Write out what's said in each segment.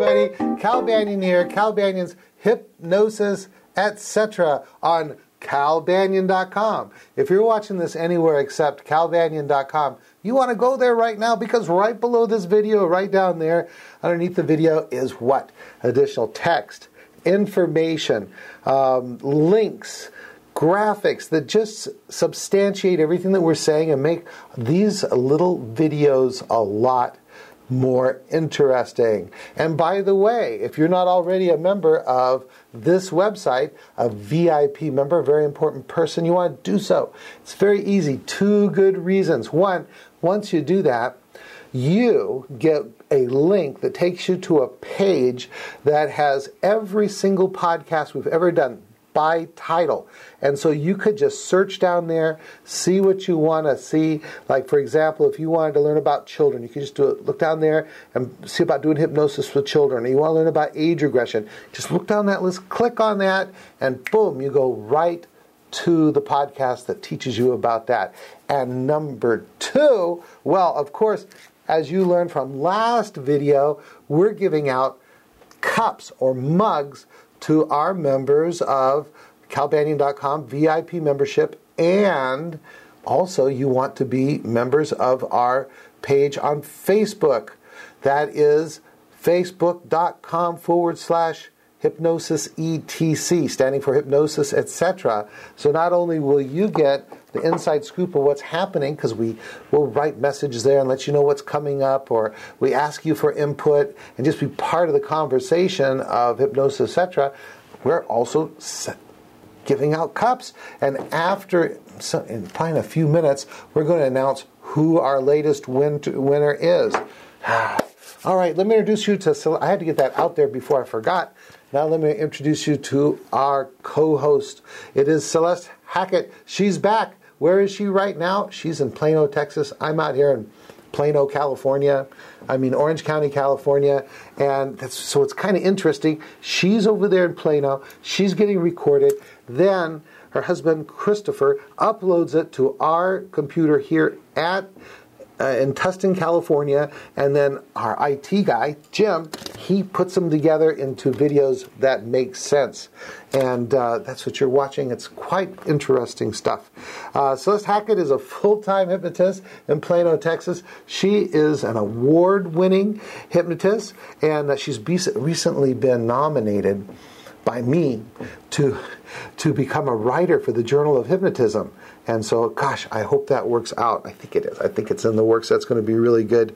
everybody. Cal Banyan here. Cal Banyan's Hypnosis, etc. on calbanyan.com. If you're watching this anywhere except calbanyan.com, you want to go there right now, because right below this video, right down there, underneath the video is what? Additional text, information, links, graphics that just substantiate everything that we're saying and make these little videos a lot more interesting. And by the way, if you're not already a member of this website, a VIP member, a very important person, you want to do so. It's very easy. 2 good reasons. One, once you do that, you get a link that takes you to a page that has every single podcast we've ever done by title. And so you could just search down there, see what you want to see. Like, for example, if you wanted to learn about children, you could just look down there and see about doing hypnosis with children. Or you want to learn about age regression, just look down that list, click on that, and boom, you go right to the podcast that teaches you about that. And number 2, well, of course, as you learned from last video, we're giving out cups or mugs to our members of calbanyan.com VIP membership, and also you want to be members of our page on Facebook. That is facebook.com/hypnosis etc, standing for hypnosis, etc. So not only will you get the inside scoop of what's happening, because we will write messages there and let you know what's coming up, or we ask you for input and just be part of the conversation of hypnosis, etc. We're also giving out cups. And after, in probably a few minutes, we're going to announce who our latest winner is. All right, let me introduce you to, I had to get that out there before I forgot. Now let me introduce you to our co-host. It is Celeste Hackett. She's back. Where is she right now? She's in Plano, Texas. I'm out here in Plano, California. Orange County, California. And so it's kind of interesting. She's over there in Plano. She's getting recorded. Then her husband, Christopher, uploads it to our computer here in Tustin, California, and then our IT guy, Jim, he puts them together into videos that make sense. And that's what you're watching. It's quite interesting stuff. Celeste Hackett is a full-time hypnotist in Plano, Texas. She is an award-winning hypnotist, and she's recently been nominated by me to become a writer for the Journal of Hypnotism. And so, gosh, I hope that works out. I think it is. I think it's in the works. That's going to be really good.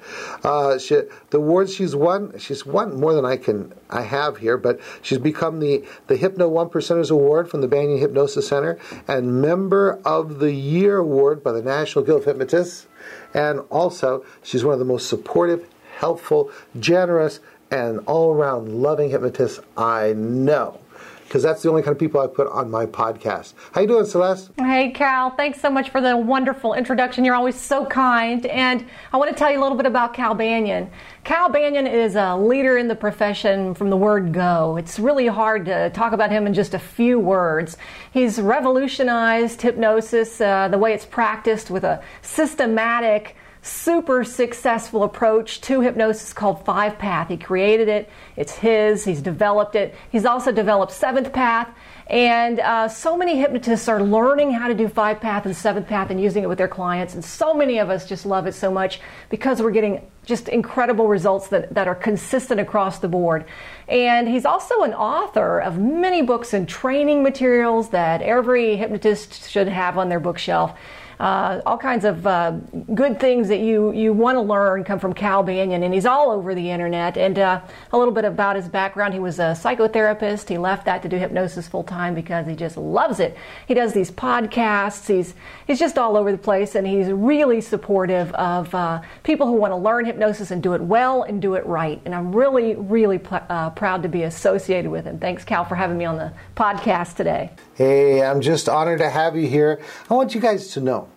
The awards she's won more than I have here, but she's become the Hypno 1%ers Award from the Banyan Hypnosis Center and Member of the Year Award by the National Guild of Hypnotists. And also, she's one of the most supportive, helpful, generous, and all-around loving hypnotists I know. Because that's the only kind of people I put on my podcast. How you doing, Celeste? Hey, Cal. Thanks so much for the wonderful introduction. You're always so kind. And I want to tell you a little bit about Cal Banyan. Cal Banyan is a leader in the profession from the word go. It's really hard to talk about him in just a few words. He's revolutionized hypnosis, the way it's practiced, with a systematic, super successful approach to hypnosis called 5-Path. He created it. It's his. He's developed it. He's also developed 7th Path. And so many hypnotists are learning how to do 5-Path and 7th Path and using it with their clients. And so many of us just love it so much because we're getting just incredible results that are consistent across the board. And he's also an author of many books and training materials that every hypnotist should have on their bookshelf. All kinds of good things that you want to learn come from Cal Banyan, and he's all over the internet. And a little bit about his background: he was a psychotherapist. He left that to do hypnosis full time because he just loves it. He does these podcasts. He's just all over the place, and he's really supportive of people who want to learn hypnosis and do it well and do it right. And I'm really, really proud to be associated with him. Thanks, Cal, for having me on the podcast today. Hey, I'm just honored to have you here. I want you guys to know,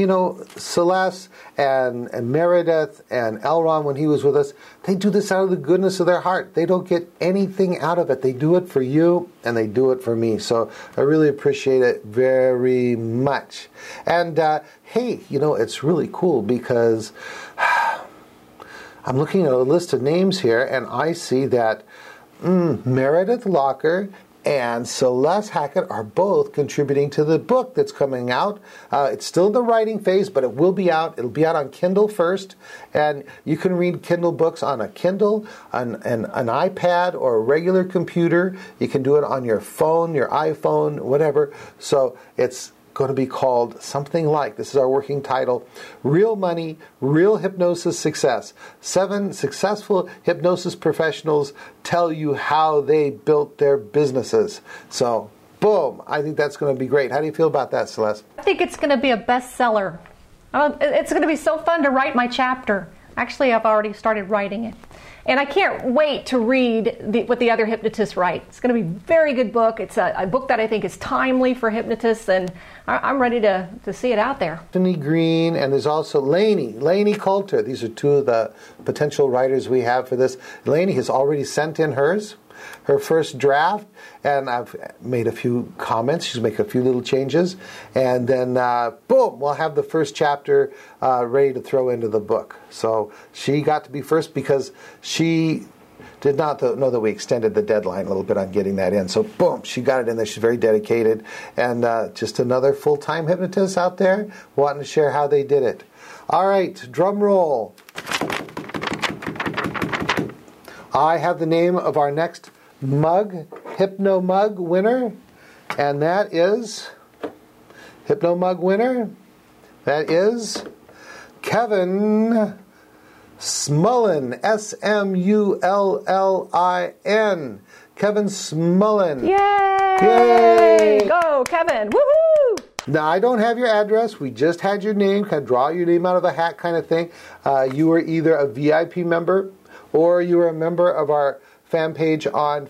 Celeste and Meredith and Elron, when he was with us, they do this out of the goodness of their heart. They don't get anything out of it. They do it for you, and they do it for me. So I really appreciate it very much. And, hey, it's really cool because I'm looking at a list of names here, and I see that Meredith Locker and Celeste Hackett are both contributing to the book that's coming out. It's still in the writing phase, but it will be out. It'll be out on Kindle first, and you can read Kindle books on a Kindle, on an iPad, or a regular computer. You can do it on your phone, your iPhone, whatever. So it's going to be called something like, this is our working title, Real Money, Real Hypnosis Success. 7 successful hypnosis professionals tell you how they built their businesses. So, boom, I think that's going to be great. How do you feel about that, Celeste? I think it's going to be a bestseller. It's going to be so fun to write my chapter. Actually, I've already started writing it. And I can't wait to read what the other hypnotists write. It's going to be a very good book. It's a book that I think is timely for hypnotists, and I'm ready to see it out there. Anthony Green, and there's also Lainey Coulter. These are 2 of the potential writers we have for this. Lainey has already sent in her first draft, and I've made a few comments. She's making a few little changes, and then boom, we'll have the first chapter ready to throw into the book. So she got to be first because she did not know that we extended the deadline a little bit on getting that in. So boom, she got it in there. She's very dedicated, and just another full-time hypnotist out there wanting to share how they did it. All right, drum roll. I have the name of our next Hypno Mug winner, and that is Hypno Mug winner. That is Kevin Smullin, Smullin. Kevin Smullin. Yay! Go, Kevin! Woohoo! Now, I don't have your address. We just had your name, kind of draw your name out of a hat kind of thing. You were either a VIP member or you were a member of our fan page on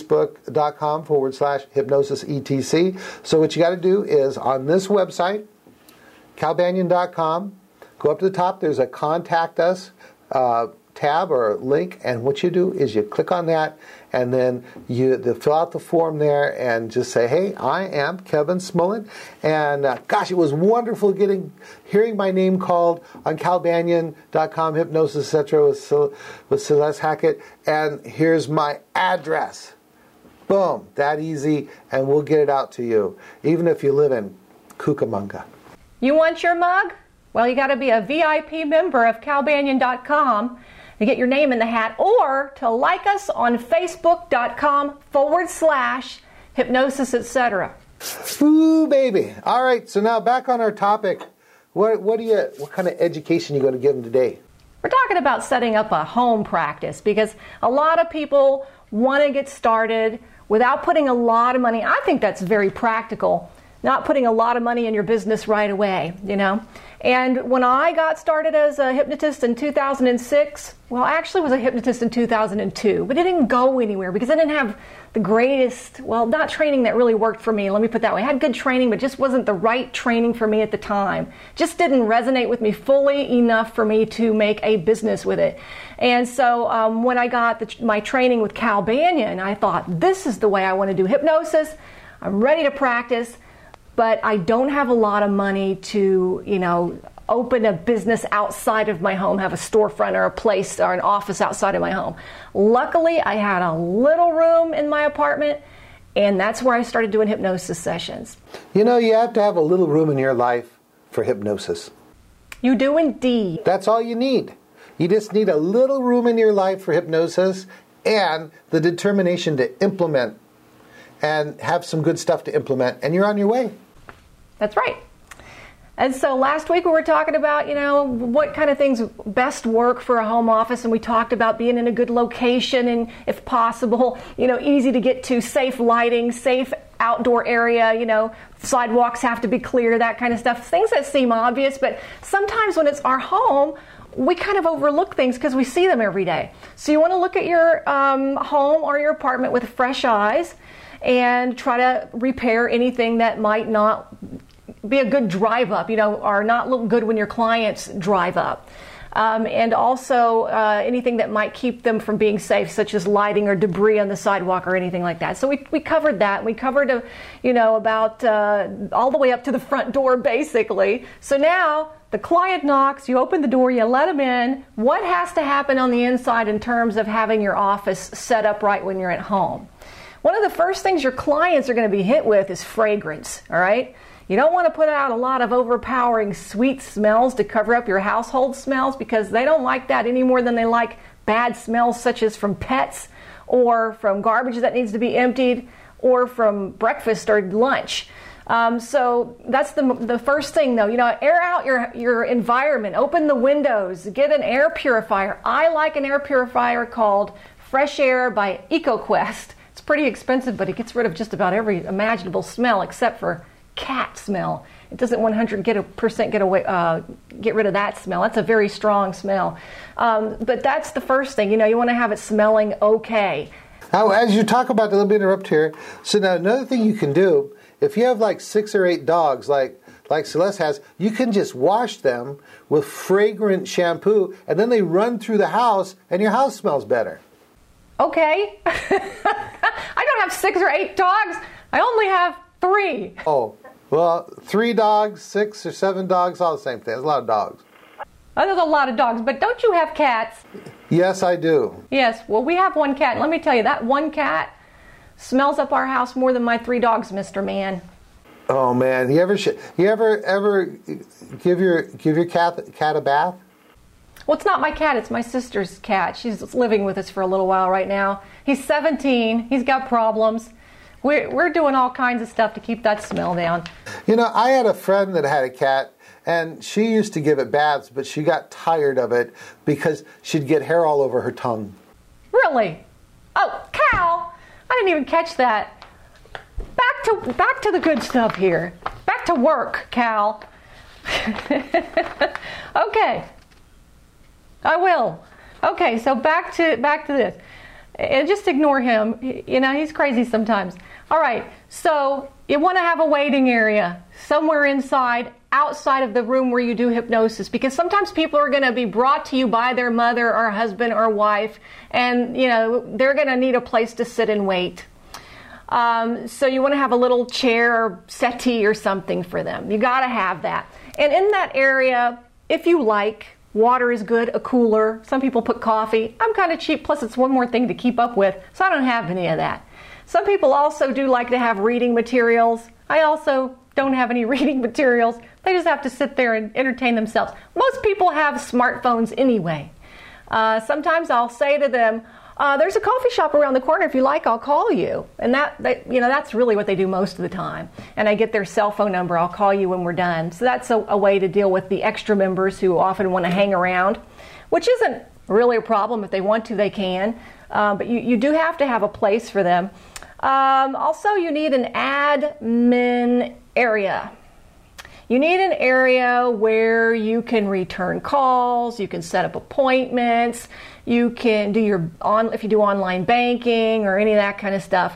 facebook.com/hypnosisetc. So what you got to do is on this website, calbanyan.com, go up to the top. There's a Contact Us tab or link, and what you do is you click on that, and then you fill out the form there and just say, hey, I am Kevin Smullin, and gosh, it was wonderful hearing my name called on calbanyan.com, hypnosis, etc. with Celeste Hackett, and here's my address. Boom, that easy, and we'll get it out to you, even if you live in Cucamonga. You want your mug? Well, you got to be a VIP member of calbanyan.com to get your name in the hat, or to like us on facebook.com/hypnosis, etc. Ooh, baby. All right, so now back on our topic. What kind of education are you going to give them today? We're talking about setting up a home practice, because a lot of people want to get started without putting a lot of money. I think that's very practical, not putting a lot of money in your business right away, you know. And when I got started as a hypnotist in 2006, well, actually was a hypnotist in 2002, but it didn't go anywhere because I didn't have the greatest, well, not training that really worked for me. Let me put it that way. I had good training, but just wasn't the right training for me at the time. Just didn't resonate with me fully enough for me to make a business with it. And so when I got my training with Cal Banyan, I thought, this is the way I want to do hypnosis. I'm ready to practice. But I don't have a lot of money to, open a business outside of my home, have a storefront or a place or an office outside of my home. Luckily, I had a little room in my apartment, and that's where I started doing hypnosis sessions. You have to have a little room in your life for hypnosis. You do indeed. That's all you need. You just need a little room in your life for hypnosis and the determination to implement and have some good stuff to implement, and you're on your way. That's right. And so last week we were talking about, what kind of things best work for a home office, and we talked about being in a good location and, if possible, easy to get to, safe lighting, safe outdoor area, sidewalks have to be clear, that kind of stuff. Things that seem obvious, but sometimes when it's our home, we kind of overlook things because we see them every day. So you want to look at your home or your apartment with fresh eyes and try to repair anything that might not be a good drive up, or not look good when your clients drive up. And also anything that might keep them from being safe, such as lighting or debris on the sidewalk or anything like that. So we covered that. We covered, about all the way up to the front door, basically. So now the client knocks, you open the door, you let them in. What has to happen on the inside in terms of having your office set up right when you're at home? One of the first things your clients are going to be hit with is fragrance, all right? You don't want to put out a lot of overpowering sweet smells to cover up your household smells, because they don't like that any more than they like bad smells such as from pets or from garbage that needs to be emptied or from breakfast or lunch. So that's the first thing, though. Air out your environment. Open the windows. Get an air purifier. I like an air purifier called Fresh Air by EcoQuest. It's pretty expensive, but it gets rid of just about every imaginable smell except for cat smell. It doesn't 100% get rid of that smell. That's a very strong smell. But that's the first thing. You want to have it smelling okay. Now, as you talk about, let me interrupt here. So now another thing you can do, if you have like 6 or 8 dogs, like Celeste has, you can just wash them with fragrant shampoo, and then they run through the house, and your house smells better. Okay. I don't have 6 or 8 dogs. I only have 3. Oh, well, 3 dogs, 6 or 7 dogs, all the same thing. There's a lot of dogs. Oh, there's a lot of dogs, but don't you have cats? Yes, I do. Yes, well, we have 1 cat. Let me tell you, that 1 cat smells up our house more than my 3 dogs, Mr. Man. Oh man, you ever give your cat a bath? Well, it's not my cat, it's my sister's cat. She's living with us for a little while right now. He's 17. He's got problems. We're doing all kinds of stuff to keep that smell down. I had a friend that had a cat, and she used to give it baths, but she got tired of it because she'd get hair all over her tongue. Really? Oh, Cal, I didn't even catch that. Back to the good stuff here. Back to work, Cal. Okay. I will. Okay, so back to this. And just ignore him. He's crazy sometimes. All right, so you want to have a waiting area somewhere outside of the room where you do hypnosis, because sometimes people are going to be brought to you by their mother or husband or wife, and they're going to need a place to sit and wait. So you want to have a little chair or settee or something for them. You got to have that. And in that area, if you like, water is good, a cooler. Some people put coffee. I'm kind of cheap, plus it's one more thing to keep up with, so I don't have any of that. Some people also do like to have reading materials. I also don't have any reading materials. They just have to sit there and entertain themselves. Most people have smartphones anyway. Sometimes I'll say to them, there's a coffee shop around the corner. If you like, I'll call you. And that's really what they do most of the time. And I get their cell phone number. I'll call you when we're done. So that's a way to deal with the extra members who often want to hang around, which isn't really a problem. If they want to, they can. But you do have to have a place for them. Also, you need an admin area. You need an area where you can return calls, you can set up appointments, you can do if you do online banking or any of that kind of stuff,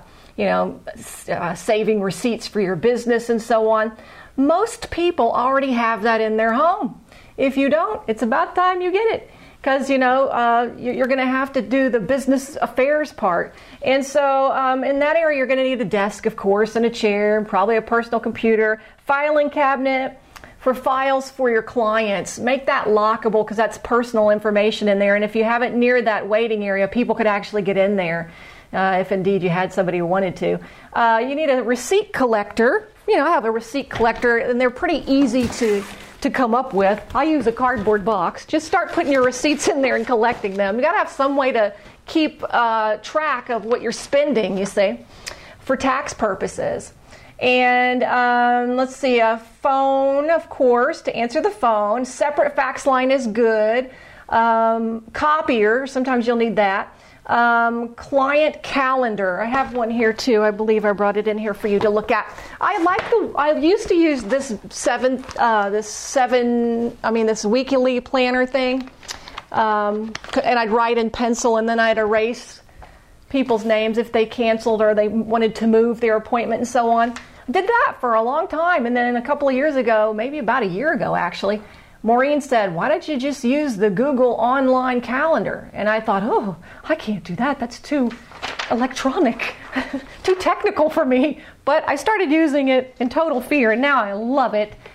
saving receipts for your business and so on. Most people already have that in their home. If you don't, it's about time you get it, because you're going to have to do the business affairs part. And so in that area, you're going to need a desk, of course, and a chair, and probably a personal computer, filing cabinet for files for your clients. Make that lockable, because that's personal information in there. And if you have it near that waiting area, people could actually get in there if indeed you had somebody who wanted to. You need a receipt collector. I have a receipt collector, and they're pretty easy to come up with. I use a cardboard box. Just start putting your receipts in there and collecting them. You got to have some way to keep track of what you're spending, you see, for tax purposes. And let's see, a phone, of course, to answer the phone. Separate fax line is good. Copier, sometimes you'll need that. Client calendar. I have one here too. I believe I brought it in here for you to look at. I used to use this weekly planner thing, and I'd write in pencil, and then I'd erase people's names if they canceled or they wanted to move their appointment and so on. Did that for a long time, and then a couple of years ago, maybe about a year ago actually, Maureen said, why don't you just use the Google online calendar? And I thought, oh, I can't do that. That's too electronic, too technical for me. But I started using it in total fear, and now I love it.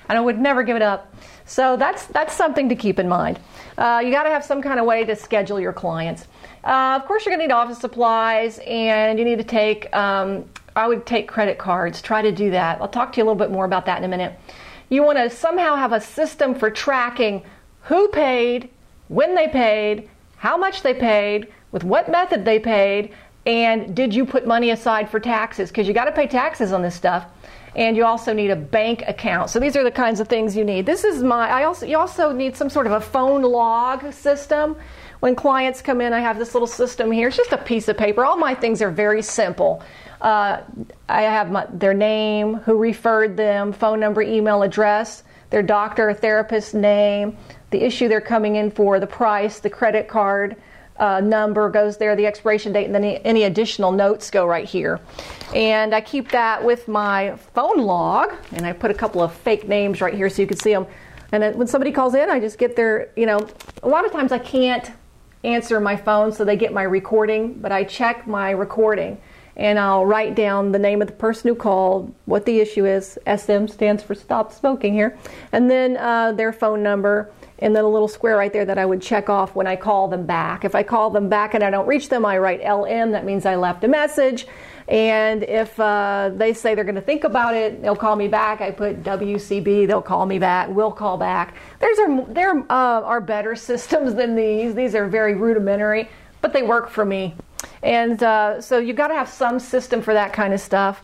and I would never give it up. So that's something to keep in mind. You got to have some kind of way to schedule your clients. Of course, you're going to need office supplies, and you need to take, I would take credit cards. Try to do that. I'll talk to you a little bit more about that in a minute. You want to somehow have a system for tracking who paid, when they paid, how much they paid, with what method they paid, and did you put money aside for taxes? Because you got to pay taxes on this stuff. And you also need a bank account. So these are the kinds of things you need. This is you also need some sort of a phone log system. When clients come in, I have this little system here. It's just a piece of paper. All my things are very simple. I have their name, who referred them, phone number, email address, their doctor or therapist name, the issue they're coming in for, the price, the credit card number goes there, the expiration date, and then any additional notes go right here. And I keep that with my phone log, and I put a couple of fake names right here so you can see them. And then when somebody calls in, I just get their, a lot of times I can't answer my phone, so they get my recording, but I check my recording, and I'll write down the name of the person who called, what the issue is, SM stands for Stop Smoking here, and then their phone number, and then a little square right there that I would check off when I call them back. If I call them back and I don't reach them, I write LM. That means I left a message. And if they say they're going to think about it, they'll call me back. I put WCB. They'll call me back. We'll call back. There are better systems than these. These are very rudimentary, but they work for me. And so you've got to have some system for that kind of stuff.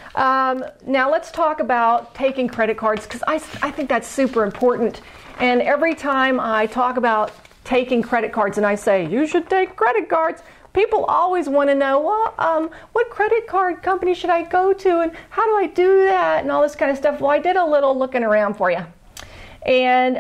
Now let's talk about taking credit cards, because I think that's super important. And every time I talk about taking credit cards and I say, you should take credit cards, people always want to know, well, what credit card company should I go to, and how do I do that, and all this kind of stuff. Well, I did a little looking around for you. And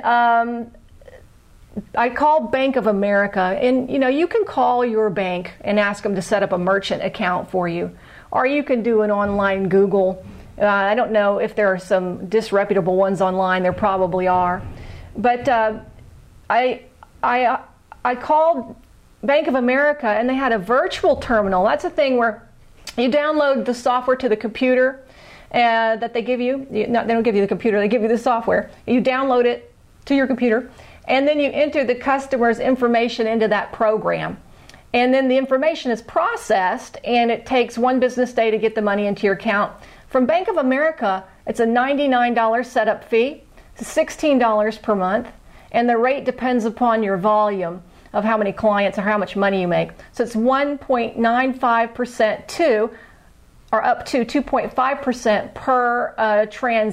I called Bank of America. And, you can call your bank and ask them to set up a merchant account for you. Or you can do an online Google. I don't know if there are some disreputable ones online. There probably are. But I called Bank of America, and they had a virtual terminal. That's a thing where you download the software to the computer that they give you. They don't give you the computer, they give you the software. You download it to your computer, and then you enter the customer's information into that program. And then the information is processed, and it takes 1 business day to get the money into your account. From Bank of America, it's a $99 setup fee. It's $16 per month, and the rate depends upon your volume of how many clients or how much money you make. So it's 1.95% to, or up to 2.5% per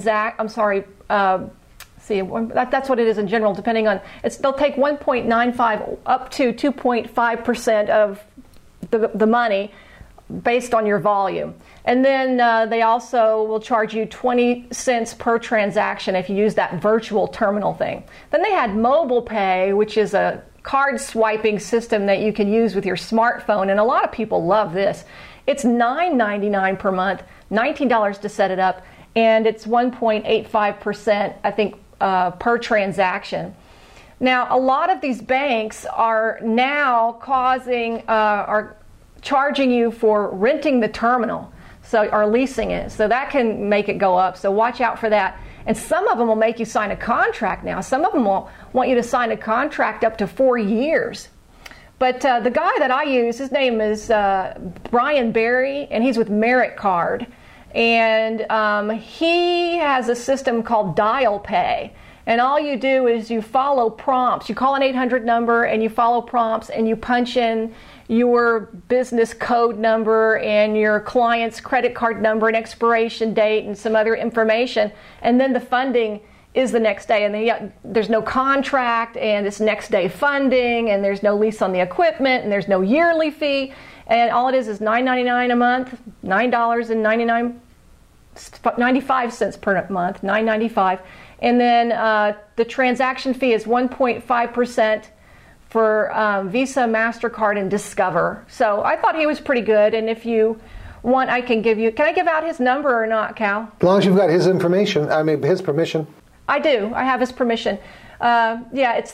that's what it is in general, depending on, they'll take 1.95 up to 2.5% of the money based on your volume. And then they also will charge you 20 cents per transaction if you use that virtual terminal thing. Then they had mobile pay, which is a card swiping system that you can use with your smartphone, and a lot of people love this. It's $9.99 per month, $19 to set it up, and it's 1.85%, I think, per transaction. Now, a lot of these banks are now are charging you for renting the terminal, or leasing it, so that can make it go up. So watch out for that. And some of them will make you sign a contract now. Some of them will want you to sign a contract up to 4 years. But the guy that I use, his name is Brian Berry, and he's with Merit Card. And he has a system called Dial Pay. And all you do is you follow prompts. You call an 800 number and you follow prompts, and you punch in your business code number and your client's credit card number and expiration date and some other information. And then the funding is the next day. And there's no contract, and it's next day funding, and there's no lease on the equipment, and there's no yearly fee. And all it is $9.99 a month, $9.95 per month, $9.95. And then the transaction fee is 1.5% for Visa, MasterCard, and Discover. So I thought he was pretty good. And if you want, can I give out his number or not, Cal? As long as you've got his information, his permission. I do. I have his permission. It's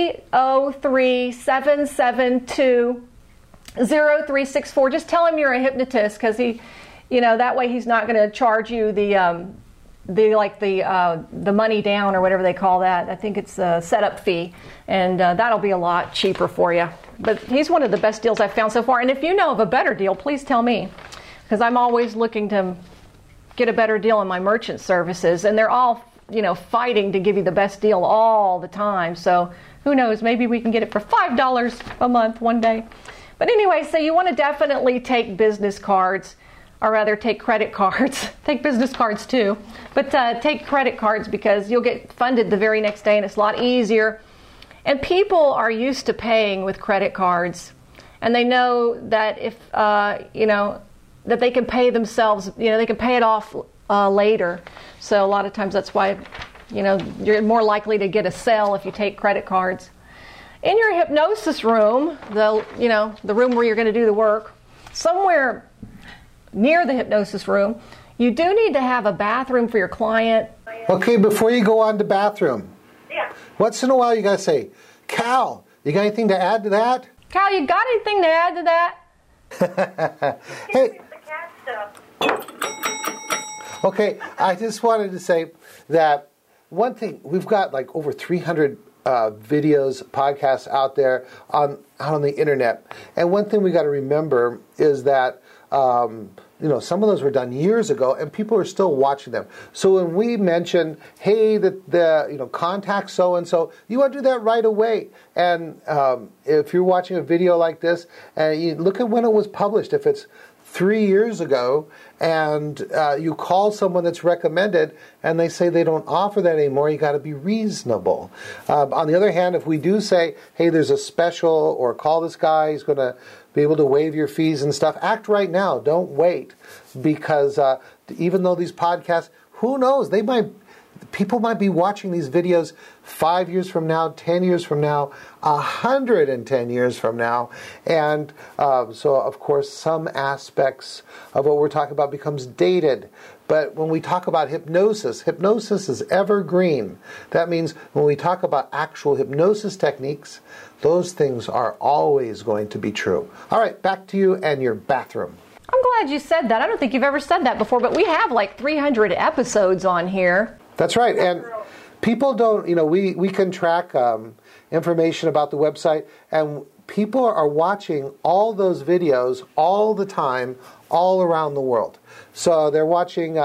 303-772-0364. Just tell him you're a hypnotist, because that way he's not going to charge you the the money down or whatever they call that. I think it's a setup fee, and that'll be a lot cheaper for you. But he's one of the best deals I've found so far. And if you know of a better deal, please tell me, because I'm always looking to get a better deal on my merchant services, and they're all fighting to give you the best deal all the time. So who knows? Maybe we can get it for $5 a month one day. But anyway, so you want to definitely take business cards. Or rather, take credit cards. Take business cards too. But take credit cards because you'll get funded the very next day and it's a lot easier. And people are used to paying with credit cards. And they know that if, that they can pay themselves, they can pay it off later. So a lot of times that's why, you're more likely to get a sale if you take credit cards. In your hypnosis room, the room where you're going to do the work, somewhere near the hypnosis room, you do need to have a bathroom for your client. Okay, before you go on to bathroom, Yeah. once in a while you got to say, Cal, you got anything to add to that? Cal, you got anything to add to that? Hey, The cat stuff. okay, I just wanted to say that one thing, we've got like over 300 videos, podcasts out there out on the internet. And one thing we got to remember is that some of those were done years ago, and people are still watching them. So when we mention, hey, contact so and so, you want to do that right away. And if you're watching a video like this, and you look at when it was published, if it's 3 years ago, and you call someone that's recommended, and they say they don't offer that anymore, you got to be reasonable. On the other hand, if we do say, hey, there's a special, or call this guy, he's going to be able to waive your fees and stuff, act right now. Don't wait, because even though these podcasts, who knows, people might be watching these videos 5 years from now, 10 years from now, 110 years from now. And so, of course, some aspects of what we're talking about becomes dated. But when we talk about hypnosis is evergreen. That means when we talk about actual hypnosis techniques, those things are always going to be true. All right, back to you and your bathroom. I'm glad you said that. I don't think you've ever said that before, but we have like 300 episodes on here. That's right. And people don't, we can track information about the website, and people are watching all those videos all the time, all around the world. So they're watching,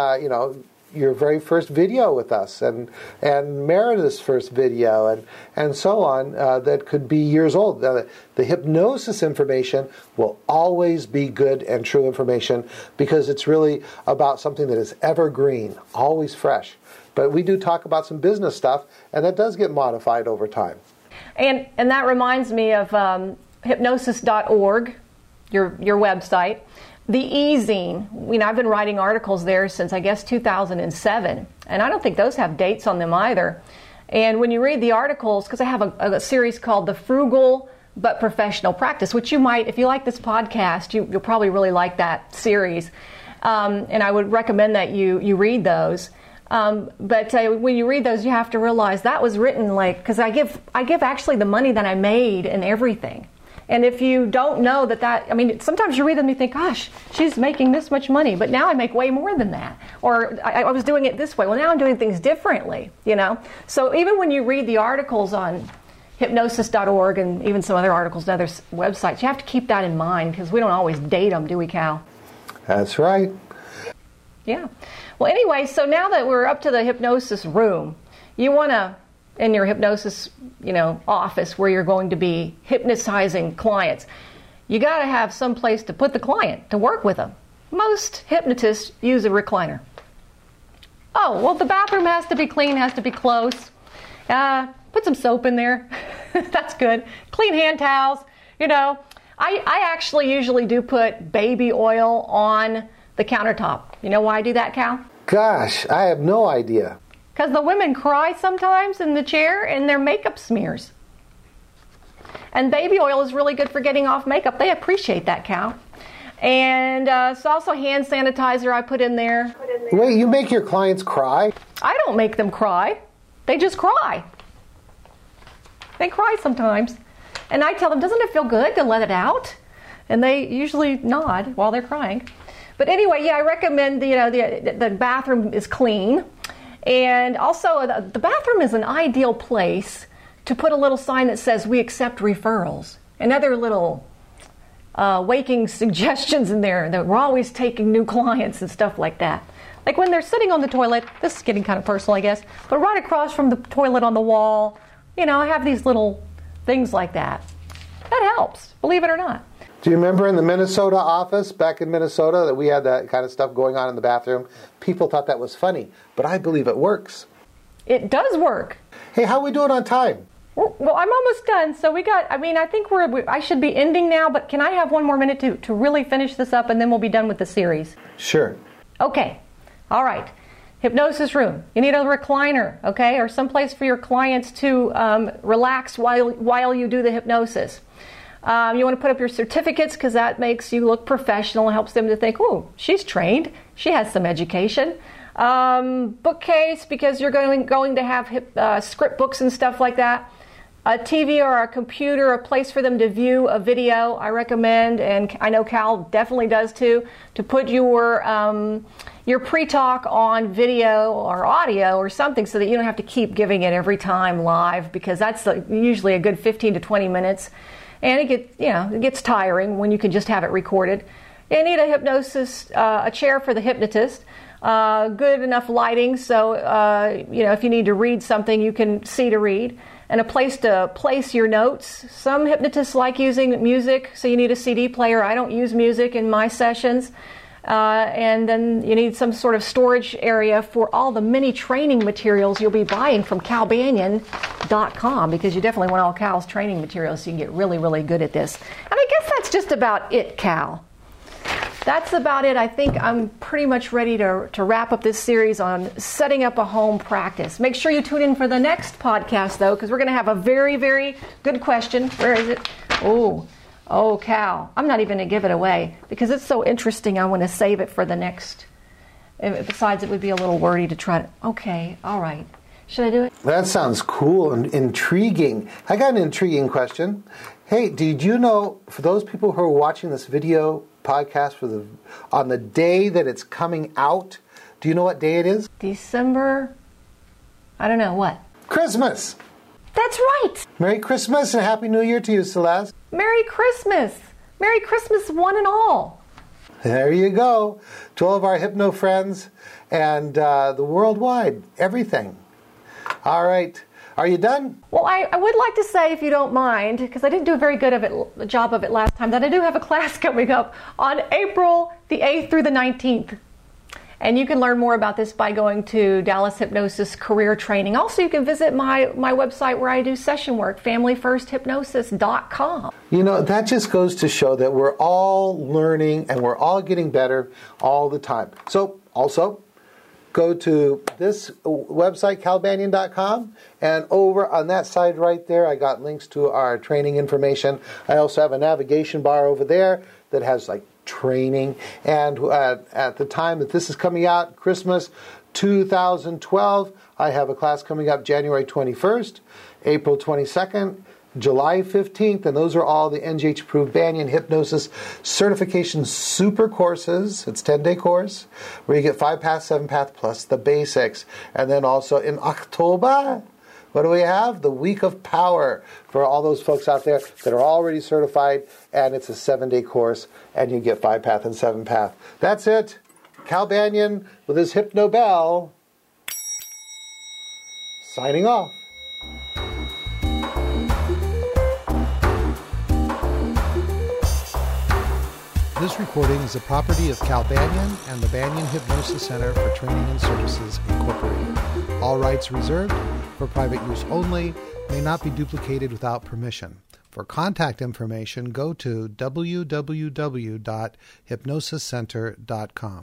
your very first video with us, and Meredith's first video, and so on, that could be years old. The hypnosis information will always be good and true information, because it's really about something that is evergreen, always fresh. But we do talk about some business stuff, and that does get modified over time. And that reminds me of hypnosis.org, your website. The e-zine, I've been writing articles there since, I guess, 2007, and I don't think those have dates on them either. And when you read the articles, because I have a series called The Frugal But Professional Practice, which you might, if you like this podcast, you'll probably really like that series. And I would recommend that you read those. But when you read those, you have to realize that was written because I give actually the money that I made and everything. And if you don't know sometimes you read them and you think, gosh, she's making this much money, but now I make way more than that. Or I was doing it this way. Well, now I'm doing things differently, So even when you read the articles on hypnosis.org and even some other articles on other websites, you have to keep that in mind, because we don't always date them, do we, Cal? That's right. Yeah. Well, anyway, so now that we're up to the hypnosis room, you want to, in your hypnosis, office where you're going to be hypnotizing clients, you got to have some place to put the client to work with them. Most hypnotists use a recliner. Oh, well, the bathroom has to be clean, has to be close. Put some soap in there. That's good. Clean hand towels. I actually usually do put baby oil on the countertop. You know why I do that, Cal? Gosh, I have no idea. Because the women cry sometimes in the chair and their makeup smears. And baby oil is really good for getting off makeup. They appreciate that, Cal. And it's also hand sanitizer I put in there. Wait, you make your clients cry? I don't make them cry. They just cry. They cry sometimes. And I tell them, doesn't it feel good to let it out? And they usually nod while they're crying. But anyway, I recommend the bathroom is clean. And also, the bathroom is an ideal place to put a little sign that says, "We accept referrals," and other little waking suggestions in there that we're always taking new clients and stuff like that. Like when they're sitting on the toilet, this is getting kind of personal, I guess, but right across from the toilet on the wall, I have these little things like that. That helps, believe it or not. Do you remember in the Minnesota office, back in Minnesota, that we had that kind of stuff going on in the bathroom? People thought that was funny, but I believe it works. It does work. Hey, how are we doing on time? Well, I'm almost done. So I think I should be ending now, but can I have one more minute to really finish this up, and then we'll be done with the series? Sure. Okay. All right. Hypnosis room. You need a recliner, okay, or someplace for your clients to relax while you do the hypnosis. You want to put up your certificates because that makes you look professional and helps them to think, oh, she's trained. She has some education. Bookcase because you're going to have script books and stuff like that. A TV or a computer, a place for them to view a video, I recommend, and I know Cal definitely does too, to put your pre-talk on video or audio or something so that you don't have to keep giving it every time live, because that's usually a good 15 to 20 minutes. And it gets tiring when you can just have it recorded. You need a hypnosis, a chair for the hypnotist, good enough lighting so if you need to read something, you can see to read, and a place to place your notes. Some hypnotists like using music, so you need a CD player. I don't use music in my sessions. And then you need some sort of storage area for all the mini training materials you'll be buying from calbanyan.com, because you definitely want all Cal's training materials so you can get really, really good at this. And I guess that's just about it, Cal. That's about it. I think I'm pretty much ready to wrap up this series on setting up a home practice. Make sure you tune in for the next podcast, though, because we're going to have a very, very good question. Where is it? Oh, Cal, I'm not even going to give it away because it's so interesting. I want to save it for the next. Besides, it would be a little wordy to try to. Okay, all right. Should I do it? That sounds cool and intriguing. I got an intriguing question. Hey, did you know, for those people who are watching this video podcast on the day that it's coming out, do you know what day it is? December. I don't know what. Christmas. That's right. Merry Christmas and Happy New Year to you, Celeste. Merry Christmas. Merry Christmas, one and all. There you go. To all of our hypno friends and the worldwide, everything. All right. Are you done? Well, I would like to say, if you don't mind, because I didn't do a very good job of it last time, that I do have a class coming up on April the 8th through the 19th. And you can learn more about this by going to Dallas Hypnosis Career Training. Also, you can visit my website where I do session work, familyfirsthypnosis.com. That just goes to show that we're all learning and we're all getting better all the time. So, also, go to this website, calbanyan.com, and over on that side right there, I got links to our training information. I also have a navigation bar over there that has training, and at the time that this is coming out, Christmas 2012, I have a class coming up January 21st, April 22nd, July 15th, and those are all the NGH approved Banyan Hypnosis Certification Super Courses. It's a 10-day course where you get 5-path, 7-path plus the basics. And then also in October, what do we have? The Week of Power for all those folks out there that are already certified, and it's a 7-day course, and you get 5-path and 7-path. That's it. Cal Banyan with his Hypno Bell, signing off. This recording is the property of Cal Banyan and the Banyan Hypnosis Center for Training and Services, Incorporated. All rights reserved, for private use only, may not be duplicated without permission. For contact information, go to www.hypnosiscenter.com.